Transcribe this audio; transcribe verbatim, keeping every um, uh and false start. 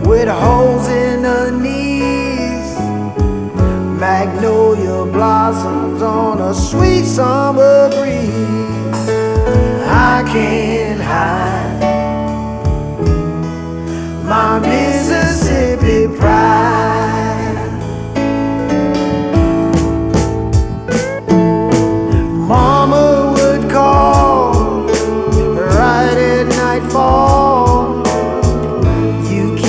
with holes in the knees, magnolia blossoms on a sweet summer breeze. I can't hide my misery.